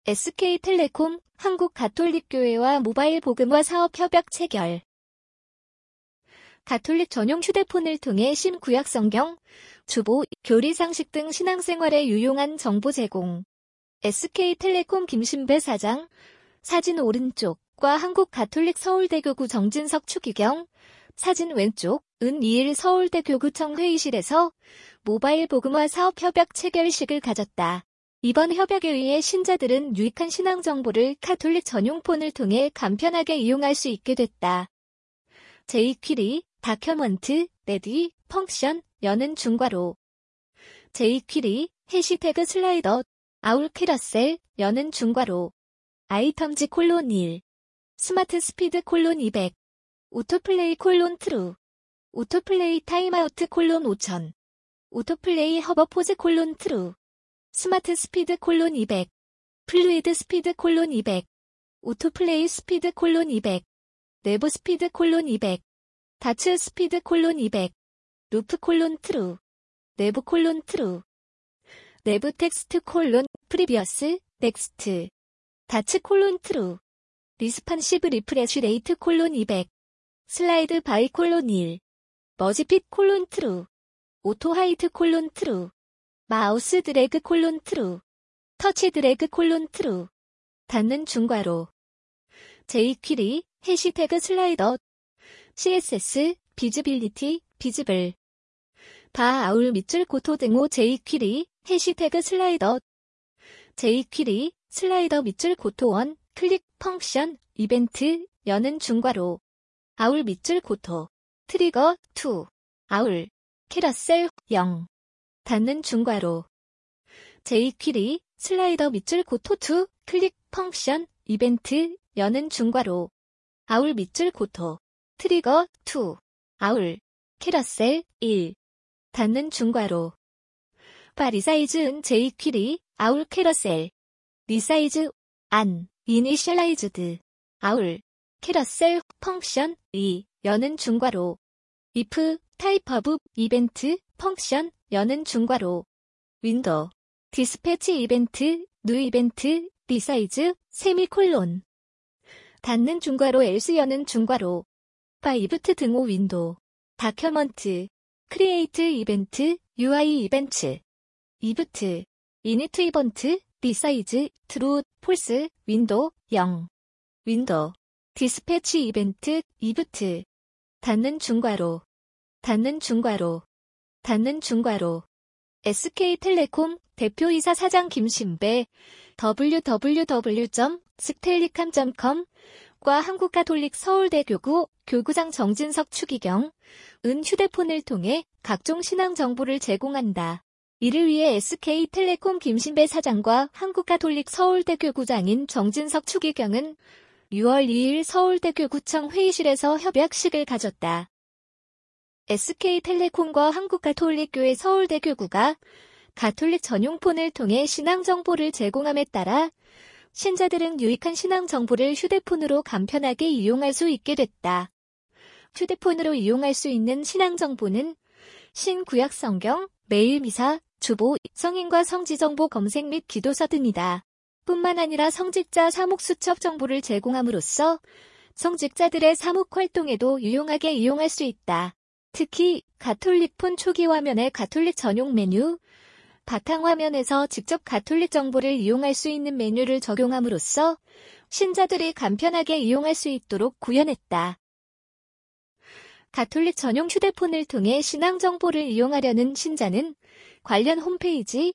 SK텔레콤, 한국가톨릭교회와 모바일 복음화 사업 협약 체결. 가톨릭 전용 휴대폰을 통해 신구약 성경, 주보, 교리상식 등 신앙생활에 유용한 정보 제공. SK텔레콤 김신배 사장, 사진 오른쪽과 한국가톨릭 서울대교구 정진석 추기경, 사진 왼쪽, 은2일 서울대교구청 회의실에서 모바일 복음화 사업 협약 체결식을 가졌다. 이번 협약에 의해 신자들은 유익한 신앙 정보를 가톨릭 전용 폰을 통해 간편하게 이용할 수 있게 됐다. jQuery, 다큐먼트, 레디, 펑션, 여는 중괄호. jQuery, 해시태그 슬라이더, 아울 캐러셀, 여는 중괄호. 아이텀즈 :1, 스마트 스피드 :200, 오토플레이 :트루, 오토플레이 타임아우트 :5000, 오토플레이 허버포즈 :트루, 스마트 스피드 :200, 플루이드 스피드 :200, 오토플레이 스피드 :200, 내부 스피드 :200, 다츠 스피드 :200, 루프 :트루, 내부 :트루, 내부 텍스트 프리비어스, 넥스트, 다츠 :트루, 리스판시브 리프레쉬 레이트 :200, 슬라이드 바이 :1, 머지핏 :트루, 오토 하이트 :트루, 마우스 드래그 :트루, 터치 드래그 :트루, 닫는 중괄호. jQuery, 해시태그 슬라이더, CSS, 비즈빌리티, 비즈블. 바 아울 밑줄 고토 등호 jQuery, 해시태그 슬라이더, jQuery, 슬라이더 밑줄 고토 1, 클릭, 펑션, 이벤트, 여는 중괄호. 아울 밑줄 고토, 트리거, 2, 아울, 캐러셀, 0. 닫는 중괄호. jQuery, 슬라이더 밑줄 고토 2, 클릭, 펑션, 이벤트, 여는 중괄호. 아울 밑줄 고토, 트리거, 2, 아울, 캐러셀, 1. 닫는 중괄호. 바 리사이즈 은 jQuery, 아울 캐러셀. 리사이즈, 안, 이니셜라이즈드. 아울, 캐러셀, 펑션, 2, 여는 중괄호. if, 타입 오브, 이벤트, 펑션, 여는 중괄호. 윈도우, 디스패치 이벤트, 뉴 이벤트, 리사이즈, 세미콜론. 닫는 중괄호 else 여는 중괄호. 바 이브트 등호 윈도우. 다큐먼트, 크리에이트 이벤트, UI 이벤트. 이브트, 이니트 이번트, 리사이즈, 트루, 폴스, 윈도우, 0. 윈도우, 디스패치 이벤트, 이브트. 닫는 중괄호. 닫는 중괄호. 닫는 중괄호. SK텔레콤 대표이사 사장 김신배, www.stellicam.com과 한국가톨릭 서울대교구 교구장 정진석 추기경, 은 휴대폰을 통해 각종 신앙 정보를 제공한다. 이를 위해 SK텔레콤 김신배 사장과 한국가톨릭 서울대교구장인 정진석 추기경은 6월 2일 서울대교구청 회의실에서 협약식을 가졌다. SK텔레콤과 한국가톨릭교회 서울대교구가 가톨릭 전용폰을 통해 신앙 정보를 제공함에 따라 신자들은 유익한 신앙 정보를 휴대폰으로 간편하게 이용할 수 있게 됐다. 휴대폰으로 이용할 수 있는 신앙 정보는 신구약 성경, 매일 미사, 주보, 성인과 성지 정보 검색 및 기도서 등이다. 뿐만 아니라 성직자 사목 수첩 정보를 제공함으로써 성직자들의 사목 활동에도 유용하게 이용할 수 있다. 특히 가톨릭폰 초기 화면의 가톨릭 전용 메뉴, 바탕화면에서 직접 가톨릭 정보를 이용할 수 있는 메뉴를 적용함으로써 신자들이 간편하게 이용할 수 있도록 구현했다. 가톨릭 전용 휴대폰을 통해 신앙 정보를 이용하려는 신자는 관련 홈페이지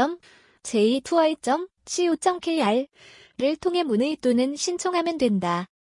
www.j2y.co.kr을 통해 문의 또는 신청하면 된다.